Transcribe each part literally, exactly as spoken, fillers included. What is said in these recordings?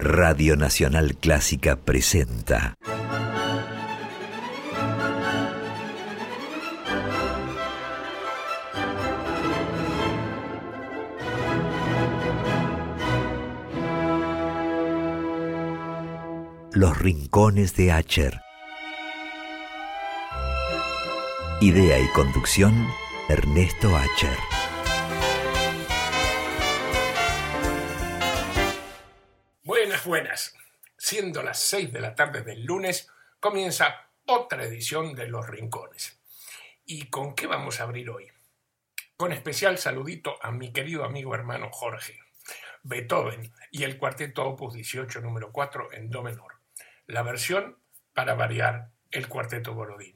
Radio Nacional Clásica presenta Los Rincones de Acher. Idea y conducción, Ernesto Acher. Buenas, buenas. Siendo las seis de la tarde del lunes, comienza otra edición de Los Rincones. ¿Y con qué vamos a abrir hoy? Con especial saludito a mi querido amigo hermano Jorge. Beethoven y el cuarteto Opus dieciocho número cuatro en do menor. La versión, para variar, el cuarteto Borodín.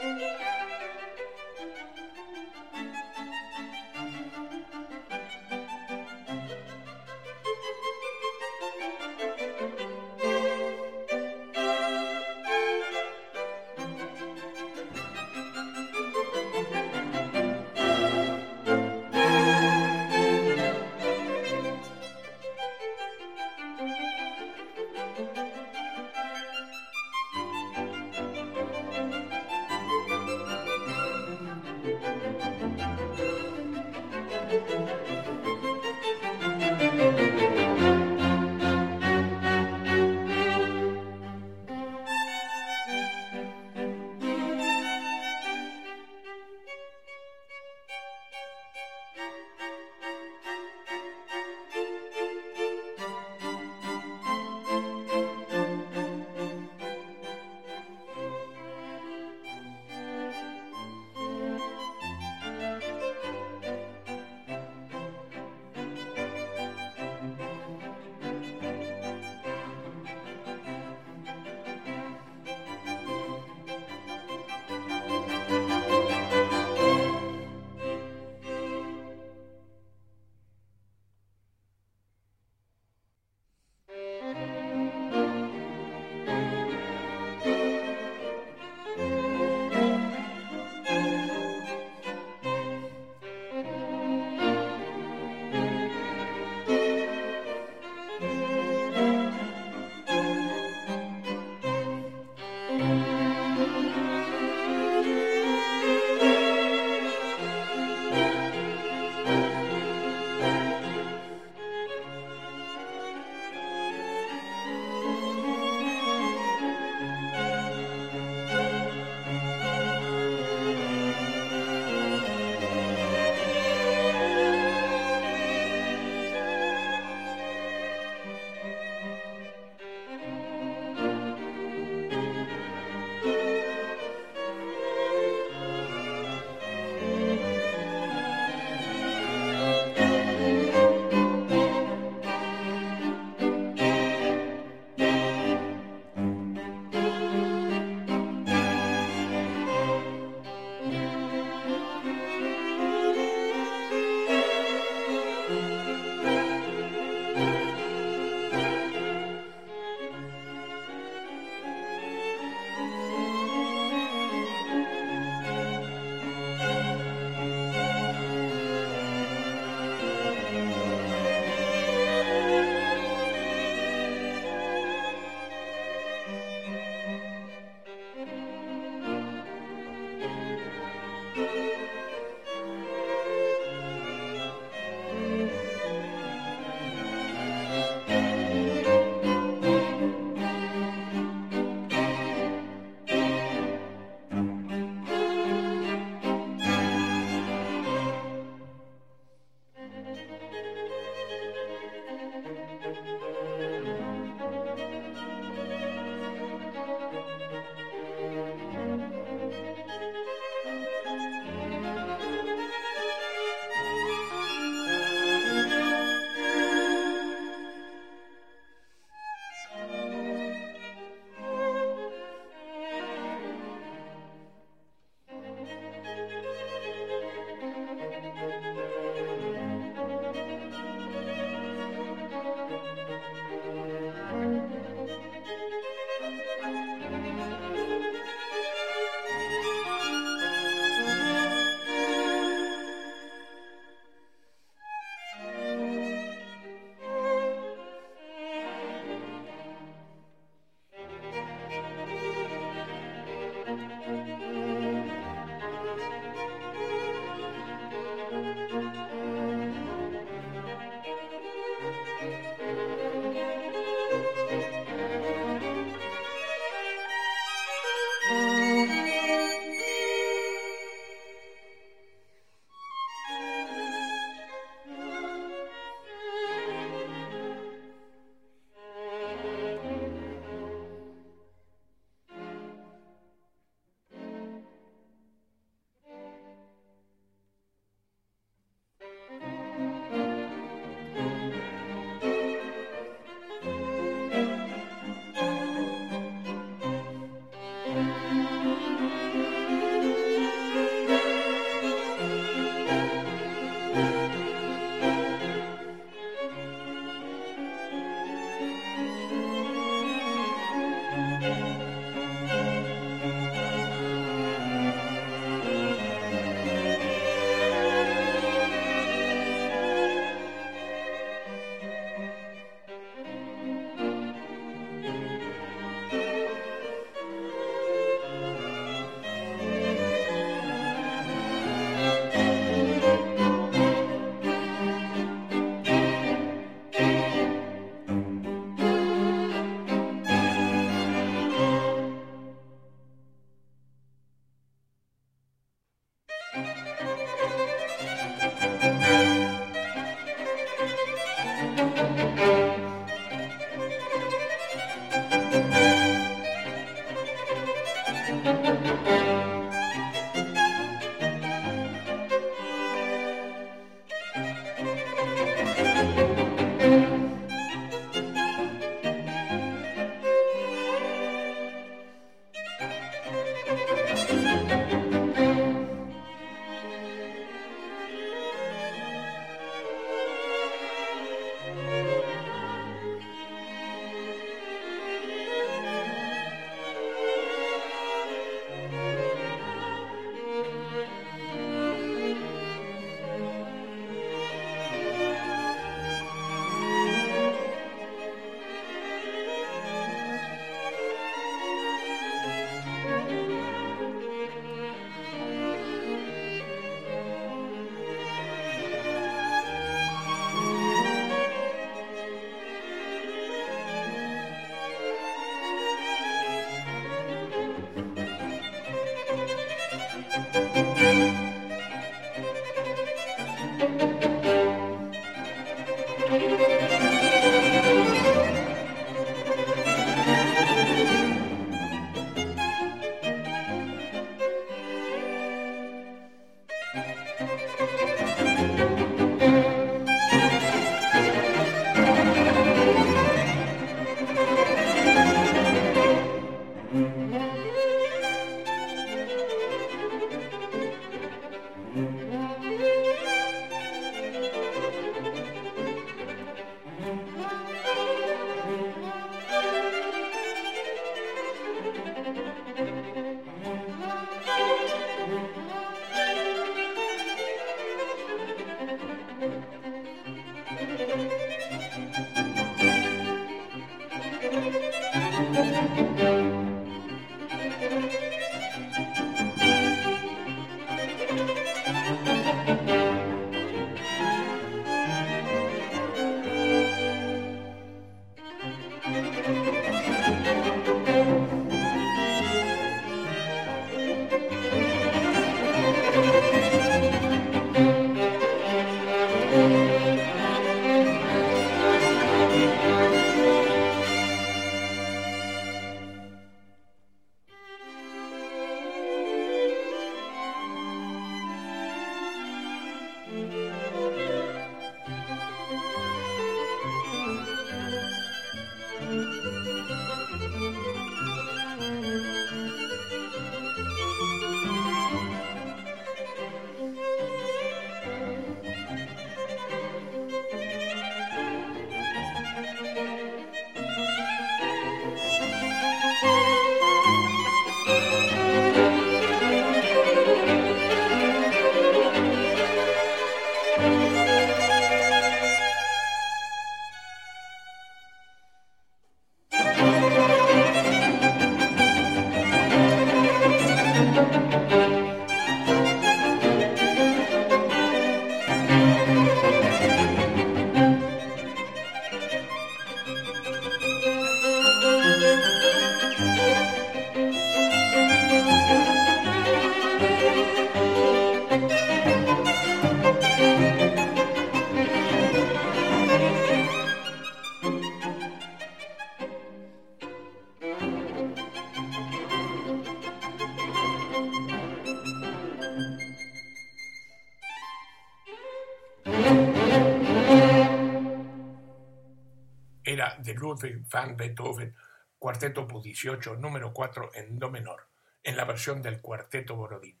Era de Ludwig van Beethoven, Cuarteto opus dieciocho, número cuatro en do menor, en la versión del Cuarteto Borodín.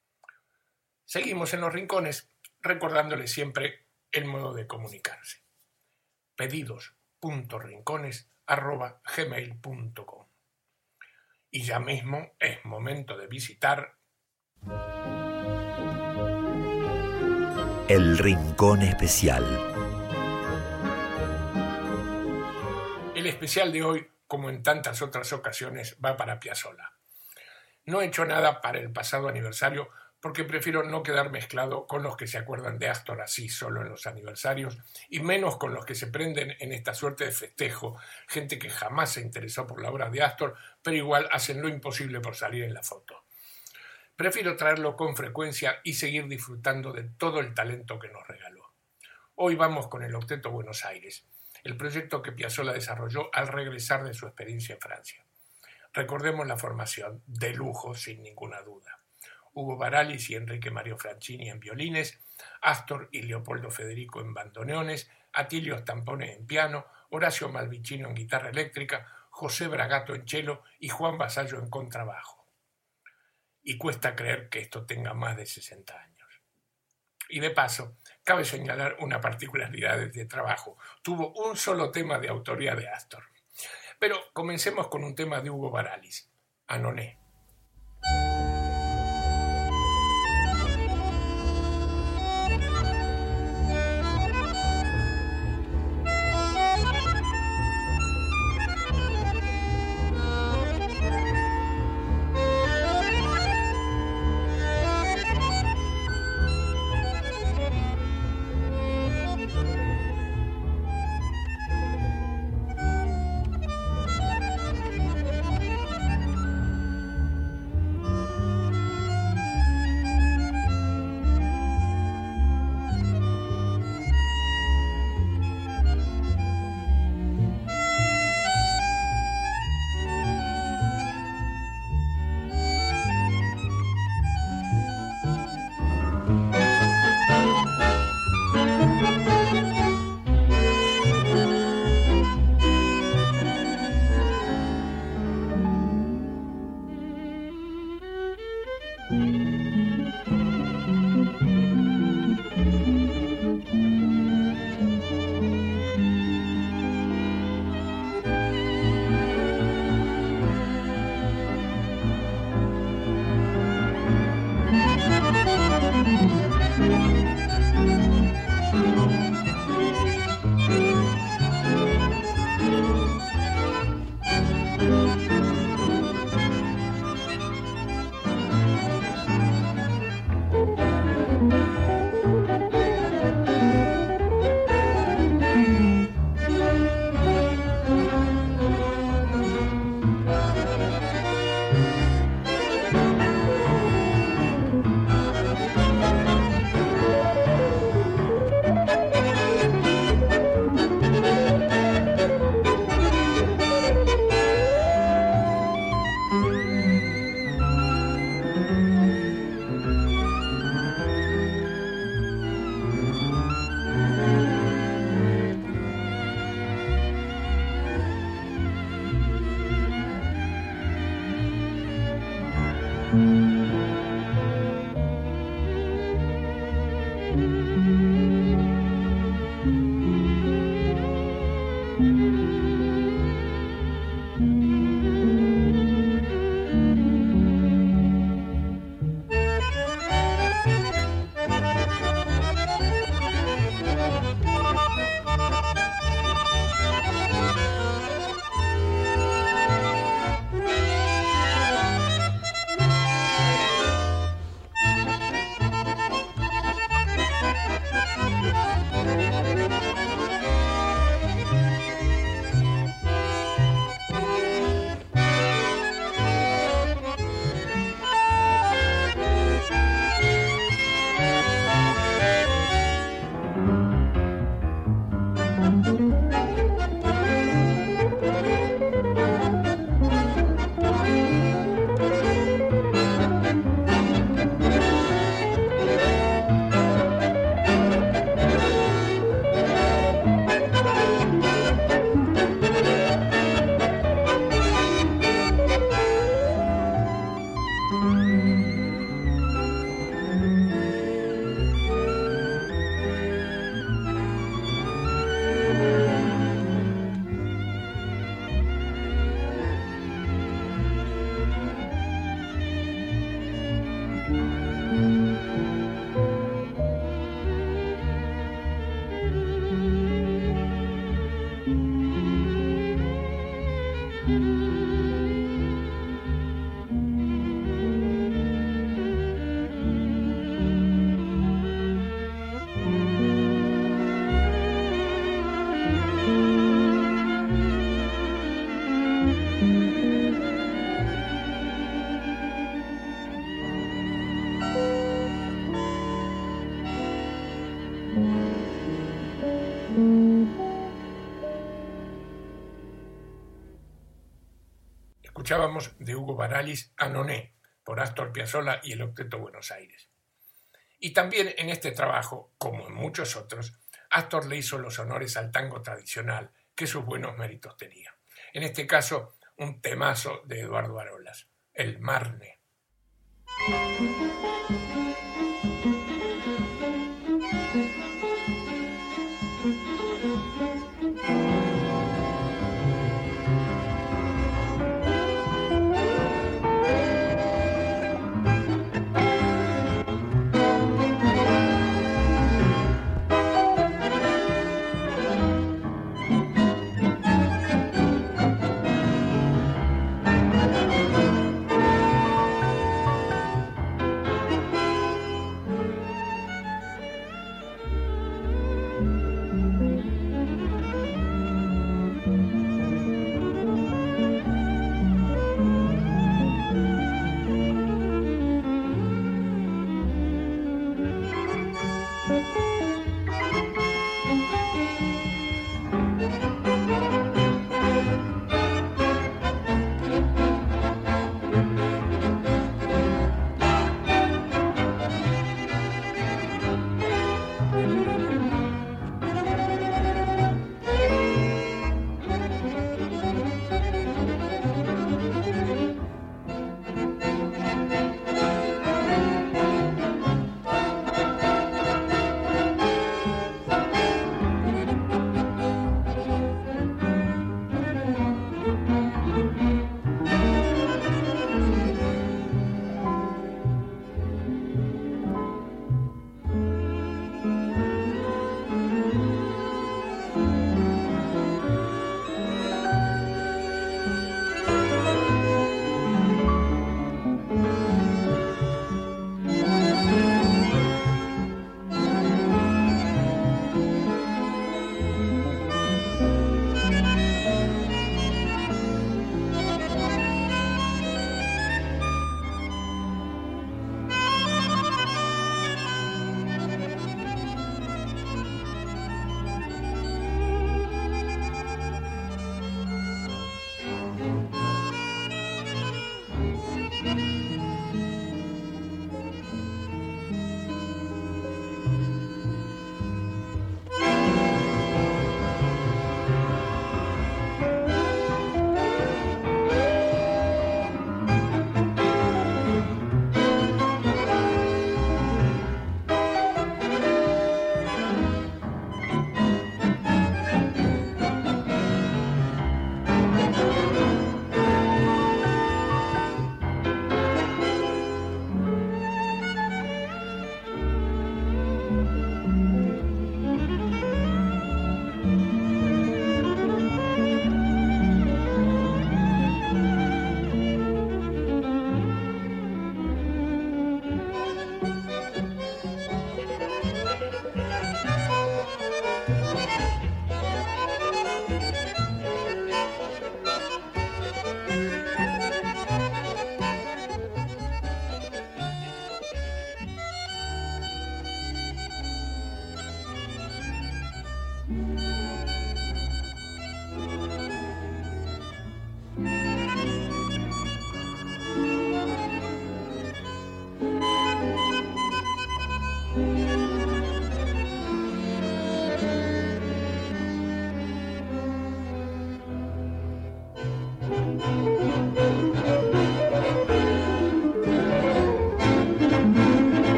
Seguimos en los rincones, recordándoles siempre el modo de comunicarse. pedidos punto rincones arroba gmail punto com. Y ya mismo es momento de visitar El Rincón Especial. El especial de hoy, como en tantas otras ocasiones, va para Piazzolla. No he hecho nada para el pasado aniversario porque prefiero no quedar mezclado con los que se acuerdan de Astor así solo en los aniversarios y menos con los que se prenden en esta suerte de festejo, gente que jamás se interesó por la obra de Astor, pero igual hacen lo imposible por salir en la foto. Prefiero traerlo con frecuencia y seguir disfrutando de todo el talento que nos regaló. Hoy vamos con el Octeto Buenos Aires, el proyecto que Piazzolla desarrolló al regresar de su experiencia en Francia. Recordemos la formación, de lujo sin ninguna duda. Hugo Baralis y Enrique Mario Franchini en violines, Astor y Leopoldo Federico en bandoneones, Atilio Stampone en piano, Horacio Malvicino en guitarra eléctrica, José Bragato en cello y Juan Vasallo en contrabajo. Y cuesta creer que esto tenga más de sesenta años. Y de paso, cabe señalar una particularidad de este trabajo. Tuvo un solo tema de autoría de Astor. Pero comencemos con un tema de Hugo Baralis, Anoné. Escuchábamos de Hugo Baralis a Noné por Astor Piazzolla y el Octeto Buenos Aires. Y también en este trabajo, como en muchos otros, Astor le hizo los honores al tango tradicional que sus buenos méritos tenía. En este caso, un temazo de Eduardo Arolas, El Marne.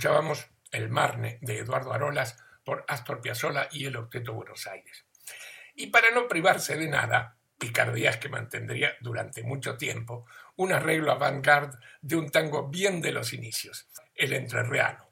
Escuchábamos El Marne de Eduardo Arolas por Astor Piazzolla y el Octeto Buenos Aires. Y para no privarse de nada, picardías que mantendría durante mucho tiempo, un arreglo avant-garde de un tango bien de los inicios, el entrerriano.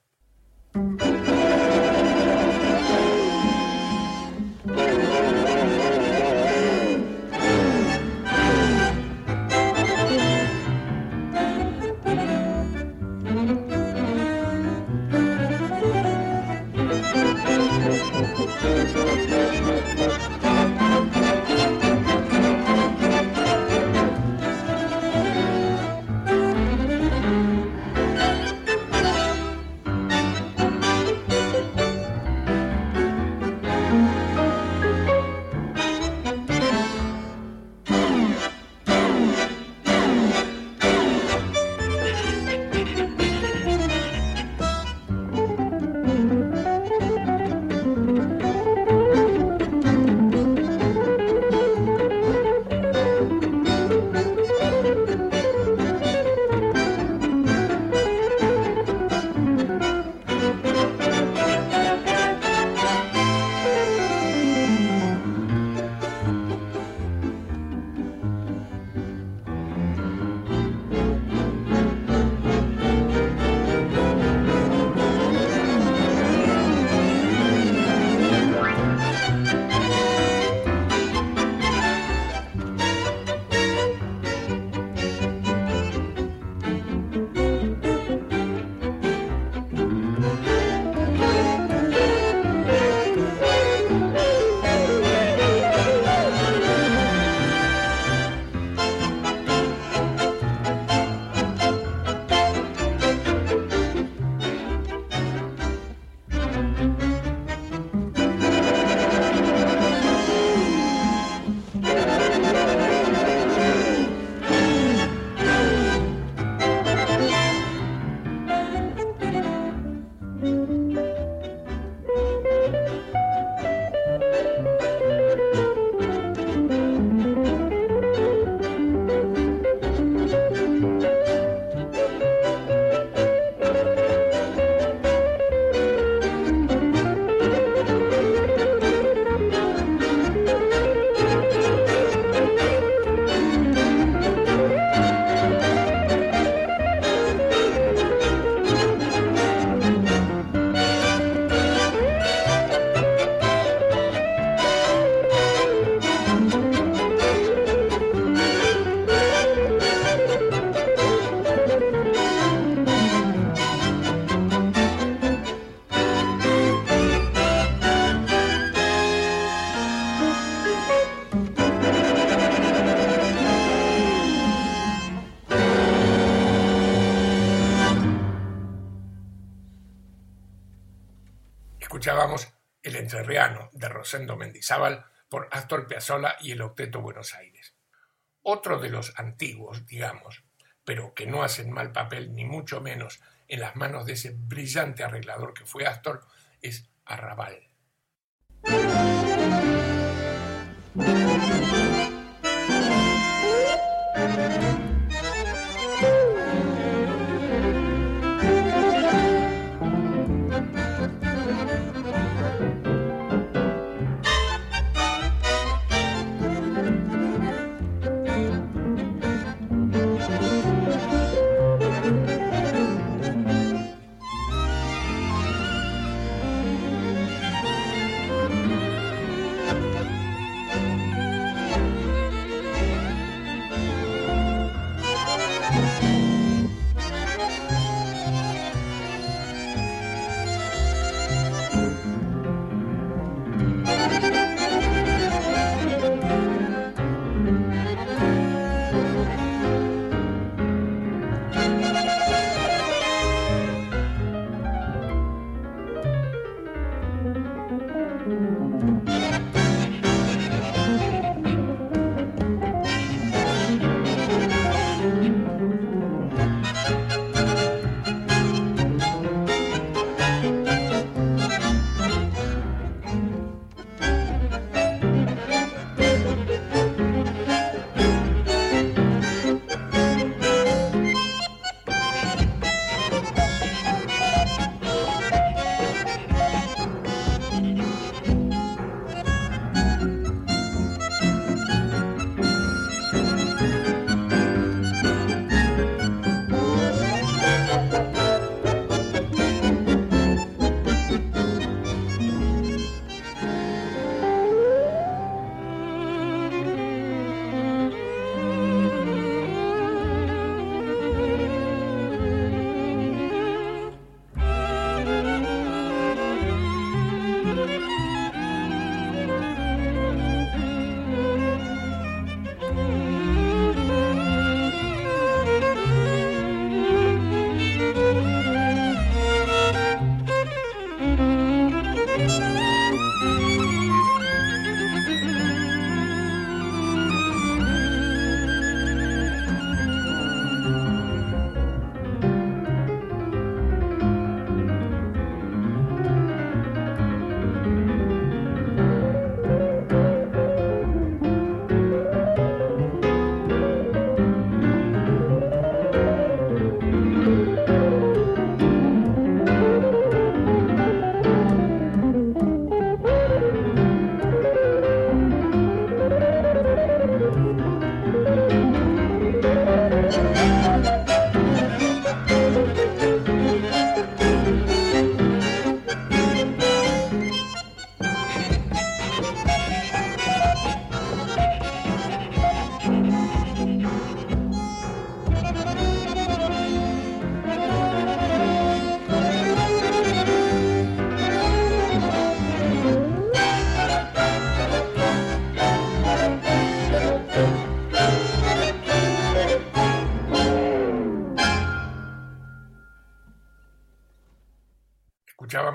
Escuchábamos El entrerriano de Rosendo Mendizábal por Astor Piazzolla y el Octeto Buenos Aires. Otro de los antiguos, digamos, pero que no hacen mal papel ni mucho menos en las manos de ese brillante arreglador que fue Astor, es Arrabal.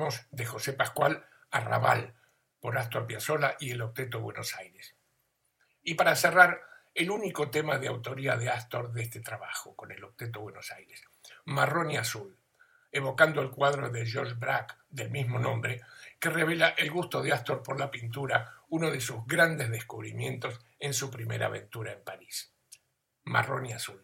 escuchábamos de José Pascual Arrabal por Astor Piazzolla y el Octeto Buenos Aires. Y para cerrar, el único tema de autoría de Astor de este trabajo con el Octeto Buenos Aires, Marrón y Azul, evocando el cuadro de Georges Braque del mismo nombre, que revela el gusto de Astor por la pintura, uno de sus grandes descubrimientos en su primera aventura en París. Marrón y Azul.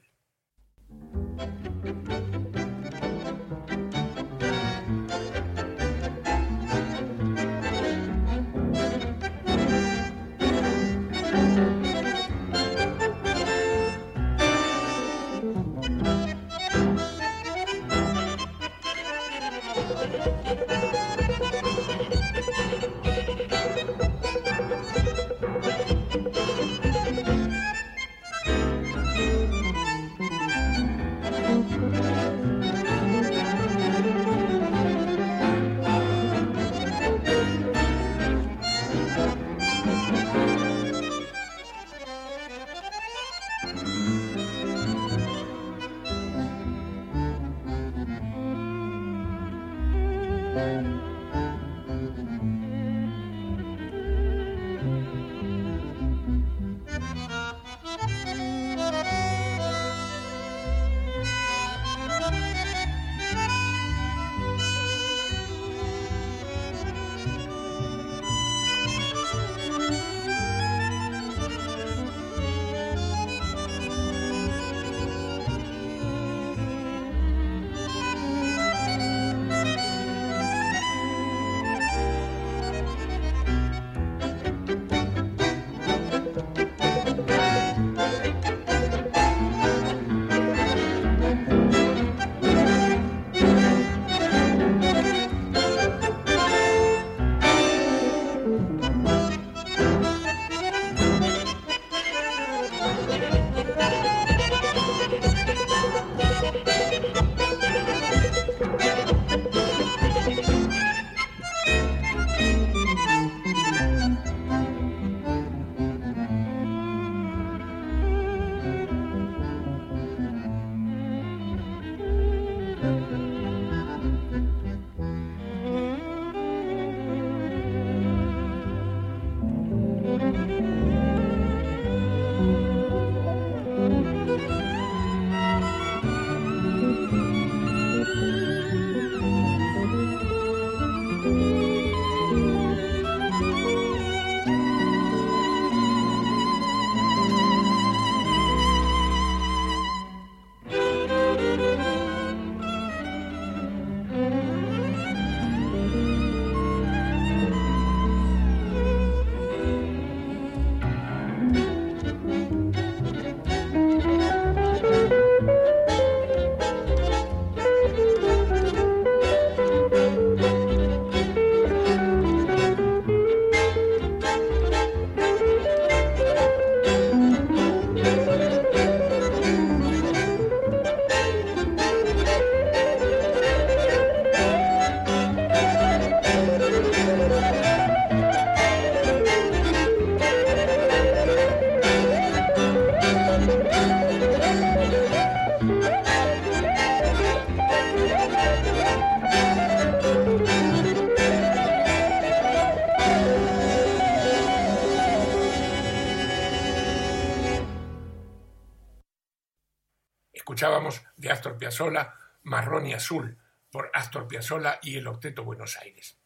Escuchábamos de Astor Piazzolla Marrón y Azul por Astor Piazzolla y el Octeto Buenos Aires.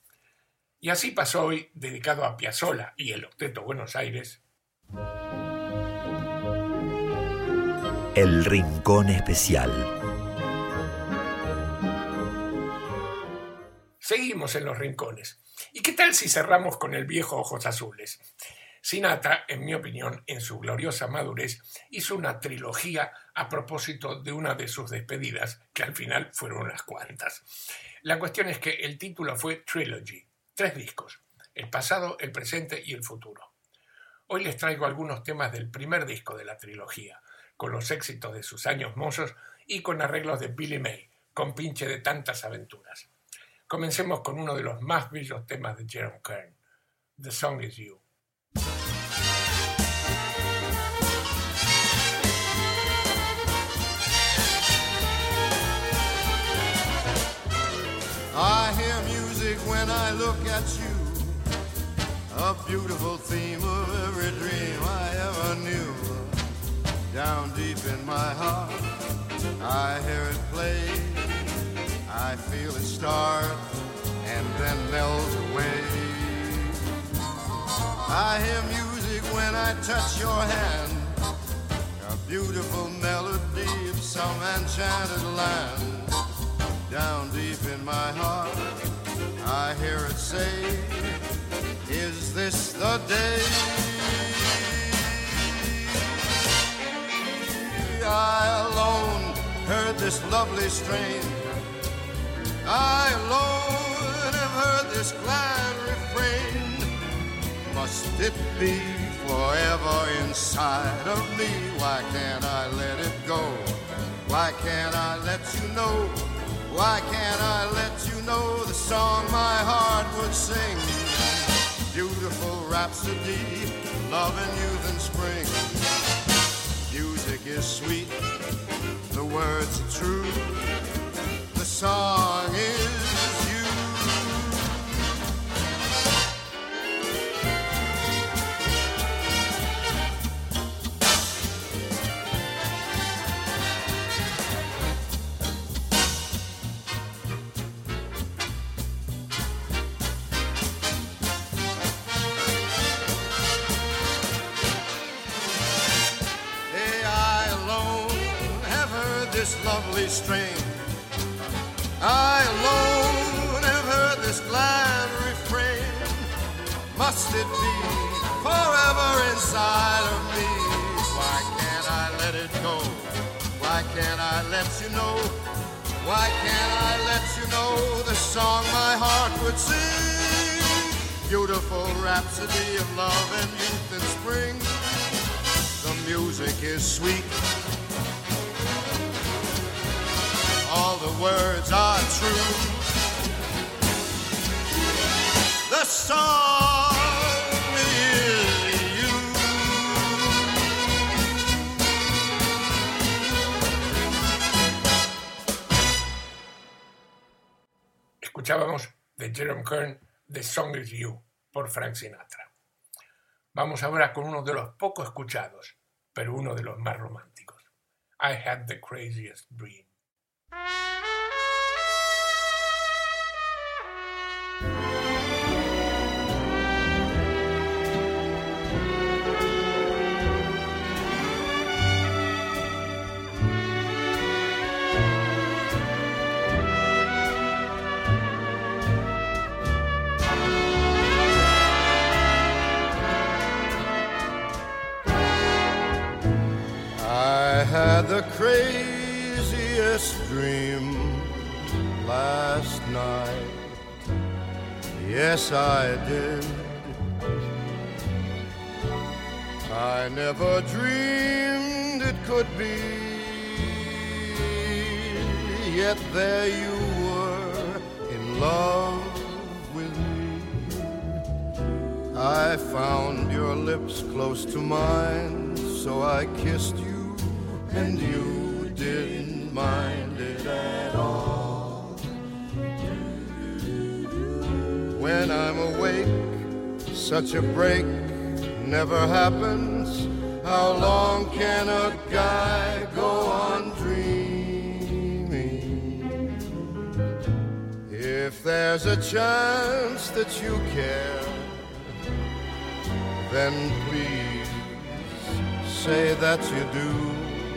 Y así pasó hoy, dedicado a Piazzolla y el Octeto Buenos Aires, El Rincón Especial. Seguimos en los rincones. ¿Y qué tal si cerramos con el viejo Ojos Azules? Sinatra, en mi opinión, en su gloriosa madurez, hizo una trilogía a propósito de una de sus despedidas, que al final fueron unas cuantas. La cuestión es que el título fue Trilogy, tres discos, el pasado, el presente y el futuro. Hoy les traigo algunos temas del primer disco de la trilogía, con los éxitos de sus años mozos y con arreglos de Billy May, compinche de tantas aventuras. Comencemos con uno de los más bellos temas de Jerome Kern, The Song Is You. I hear music that's you, a beautiful theme of every dream I ever knew. Down deep in my heart, I hear it play. I feel it start and then melt away. I hear music when I touch your hand, a beautiful melody of some enchanted land. Down deep in my heart, I hear it say, is this the day? I alone heard this lovely strain. I alone have heard this glad refrain. Must it be forever inside of me? Why can't I let it go? Why can't I let you know? Why can't I let you know the song my heart would sing? Beautiful rhapsody, love and youth and spring. Music is sweet, the words are true, the song is you. This lovely strain, I alone have heard this glad refrain. Must it be forever inside of me? Why can't I let it go? Why can't I let you know? Why can't I let you know the song my heart would sing? Beautiful rhapsody of love and youth and spring. The music is sweet, all the words are true. The song is you. Escuchábamos de Jerome Kern The Song Is You por Frank Sinatra. Vamos ahora con uno de los poco escuchados, pero uno de los más románticos. I Had the Craziest Dream. I had the craziest dream last night. Yes, I did. I never dreamed it could be. Yet there you were, in love with me. I found your lips close to mine, so I kissed you. And you didn't mind it at all. When I'm awake, such a break never happens. How long can a guy go on dreaming? If there's a chance that you care, then please say that you do.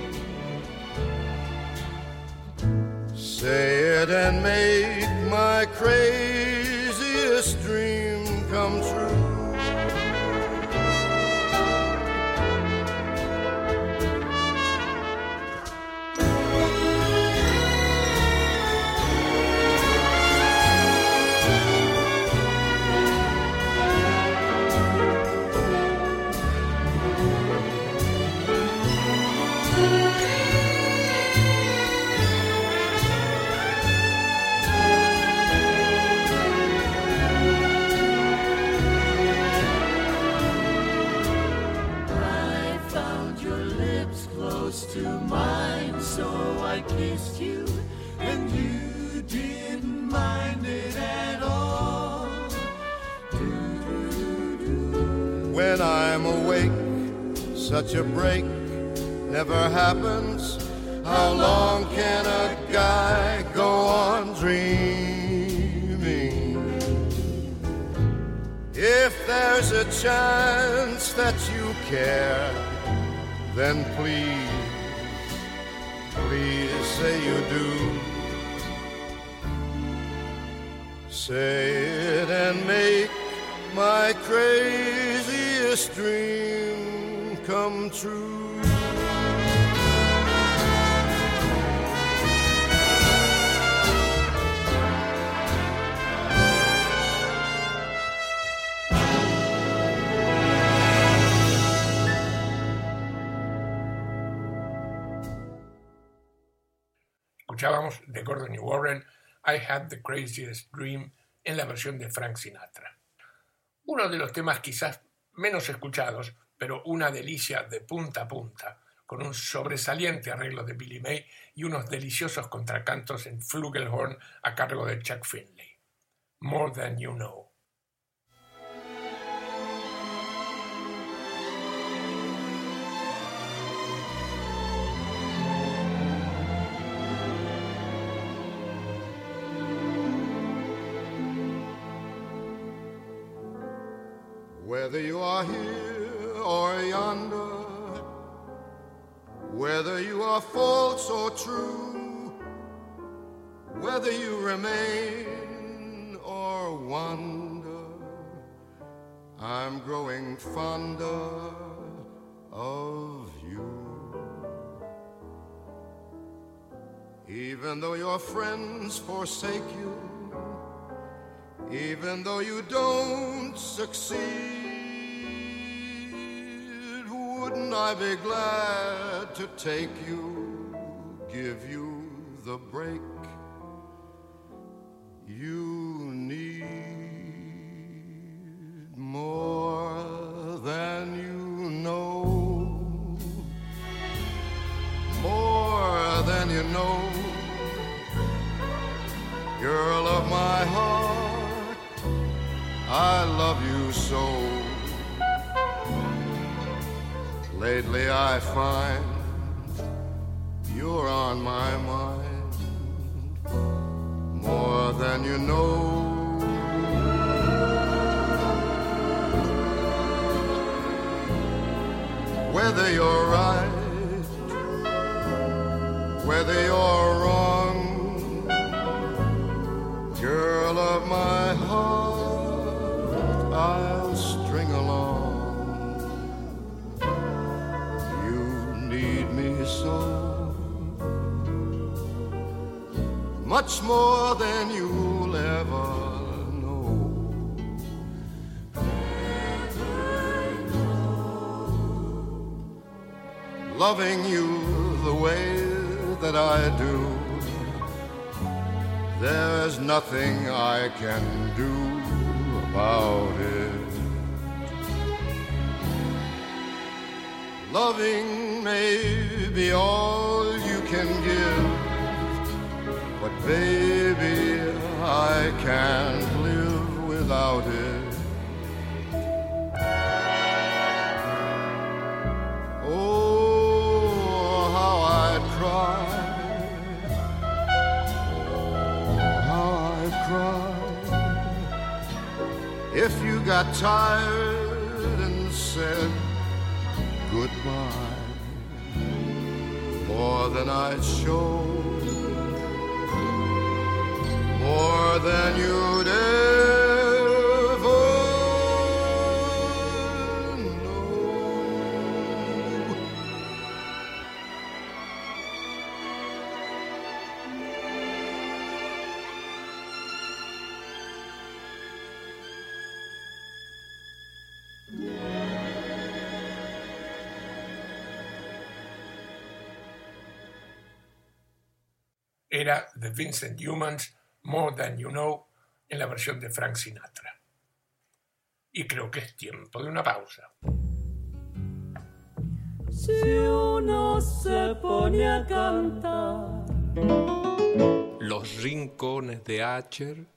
Say it and make my craziest dream come true. when I'm awake. Such a break never happens. How long can a guy go on dreaming? If there's a chance that you care, then please, please say you do. Say it and make my craziest dream come true. Escuchábamos de Gordon y Warren I Had the Craziest Dream en la versión de Frank Sinatra. Uno de los temas quizás menos escuchados, pero una delicia de punta a punta, con un sobresaliente arreglo de Billy May y unos deliciosos contracantos en flugelhorn a cargo de Chuck Finley. More Than You Know. Whether you are here or yonder, whether you are false or true, whether you remain or wander, I'm growing fonder of you. Even though your friends forsake you, even though you don't succeed, wouldn't I be glad to take you, give you the break you need? More than you know, more than you know, girl of my heart, I love you so. Lately I find you're on my mind more than you know. Whether you're right, whether you're wrong, girl of my heart, I'll string along. So much more than you'll ever know. Loving you the way that I do, there's nothing I can do about it. Loving may be all you can give, but baby, I can't live without it. Oh, how I'd cry, oh, how I'd cry if you got tired and said goodbye. More than I'd show, more than you'd ever know. Era The Vincent Youmans, More Than You Know, en la versión de Frank Sinatra. Y creo que es tiempo de una pausa. Si uno se pone a cantar Los rincones de Acher